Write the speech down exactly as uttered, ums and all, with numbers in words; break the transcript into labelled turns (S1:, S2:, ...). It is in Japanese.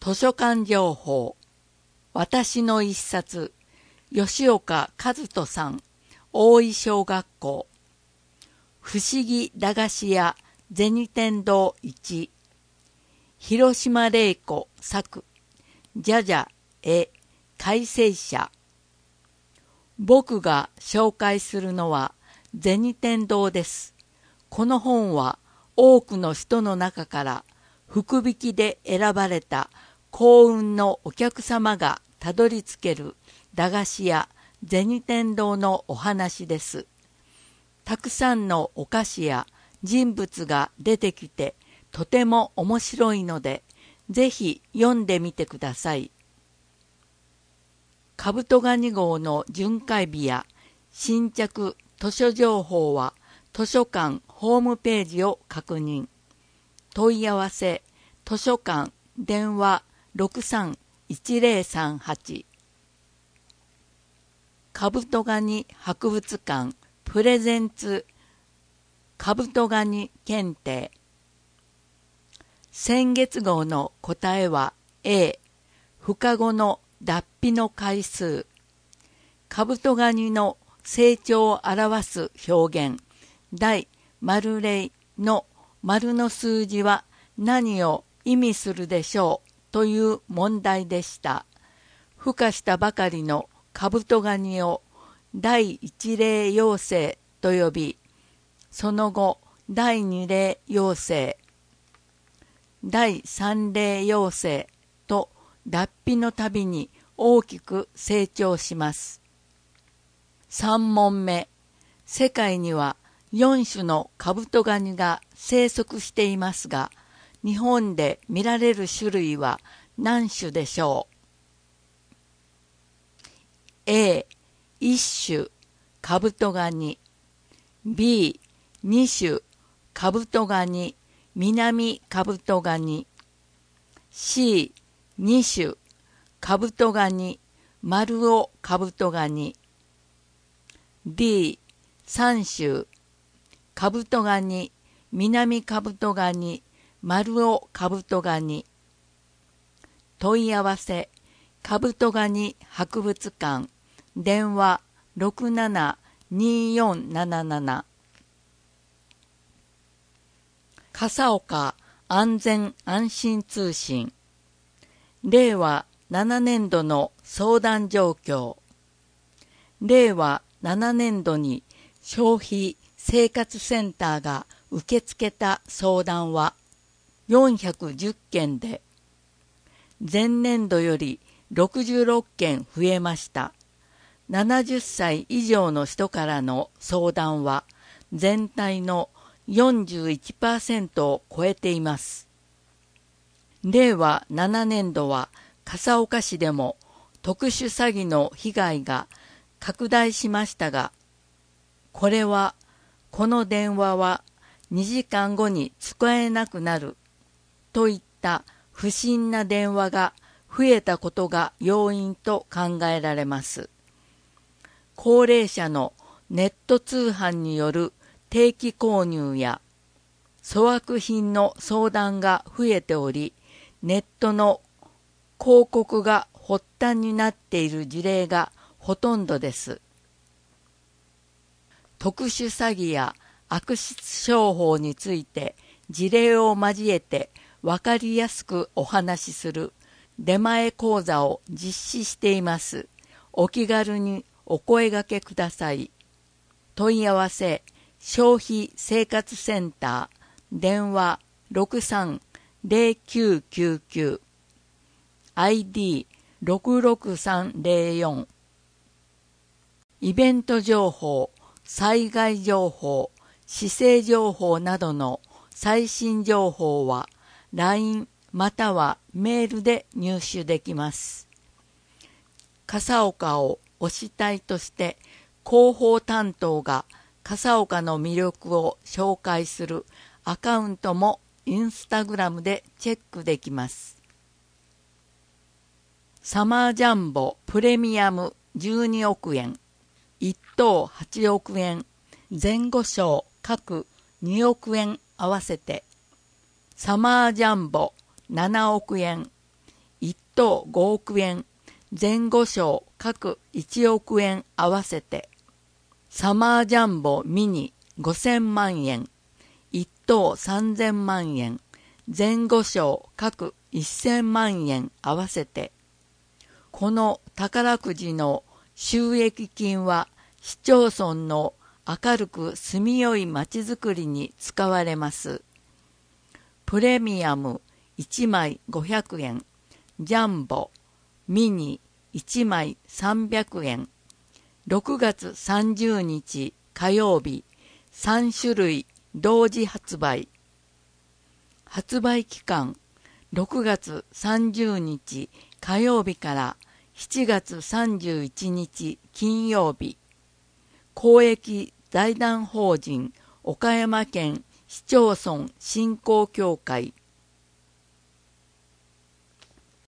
S1: 図書館情報。私の一冊。吉岡和人さん。大井小学校。不思議駄菓子屋銭天堂いち。広島玲子作。じゃじゃ絵改正者。僕が紹介するのは銭天堂です。この本は多くの人の中から福引きで選ばれた幸運のお客様がたどり着ける駄菓子屋銭天堂のお話です。たくさんのお菓子や人物が出てきてとても面白いので、ぜひ読んでみてください。カブトガニ号の巡回日や新着図書情報は図書館ホームページを確認。問い合わせ図書館電話 ろくさんいちゼロさんはち。カブトガニ博物館プレゼンツカブトガニ検定。先月号の答えは A。孵化後の脱皮の回数。カブトガニの成長を表す表現第丸例の丸の数字は何を意味するでしょうという問題でした。孵化したばかりのカブトガニを第一例幼生と呼び、その後第二例幼生、第三例幼生と脱皮のたびに大きく成長します。さん問目。世界にはよん種のカブトガニが生息していますが、日本で見られる種類は何種でしょう？ A、一種カブトガニ。B、二種カブトガニ、南カブトガニ。C、二種カブトガニ、丸尾カブトガニ。D、三種カブトガニ、南カブトガニ、丸尾カブトガニ。問い合わせカブトガニ博物館電話 ろくななにーよんなななな。笠岡安全安心通信。れいわななねんどの相談状況。れいわななねんどに消費生活センターが受け付けた相談はよんひゃくじゅっけんで、前年度よりろくじゅうろっけん増えました。ななじゅっさい以上の人からの相談は全体の よんじゅういちパーセント を超えています。れいわななねんどは笠岡市でも特殊詐欺の被害が拡大しましたが、これはこの電話はにじかんごに使えなくなるといった不審な電話が増えたことが要因と考えられます。高齢者のネット通販による定期購入や粗悪品の相談が増えており、ネットの広告が発端になっている事例がほとんどです。特殊詐欺や悪質商法について事例を交えてわかりやすくお話しする出前講座を実施しています。お気軽にお声掛けください。問い合わせ消費生活センター電話 ろくさんゼロきゅうきゅうきゅう アイディーろくろくさんゼロよん。イベント情報、災害情報、市政情報などの最新情報は ライン またはメールで入手できます。笠岡を推したいとして広報担当が笠岡の魅力を紹介するアカウントもインスタグラムでチェックできます。サマージャンボプレミアムじゅうにおくえん、いっとうはちおくえん、前後賞各におくえん合わせて、サマージャンボななおくえん、 いっ等ごおくえん、前後賞各いちおくえん合わせて、サマージャンボミニごせんまんえん、いっ等さんぜんまんえん、前後賞各せんまんえん合わせて、この宝くじの収益金は市町村の明るく住みよいまちづくりに使われます。プレミアムいちまいごひゃくえん、ジャンボ、ミニいちまいさんびゃくえん、ろくがつさんじゅうにち火曜日、さんしゅるい同時発売。発売期間、ろくがつさんじゅうにち火曜日からしちがつさんじゅういちにち金曜日。公益財団法人岡山県市町村振興協会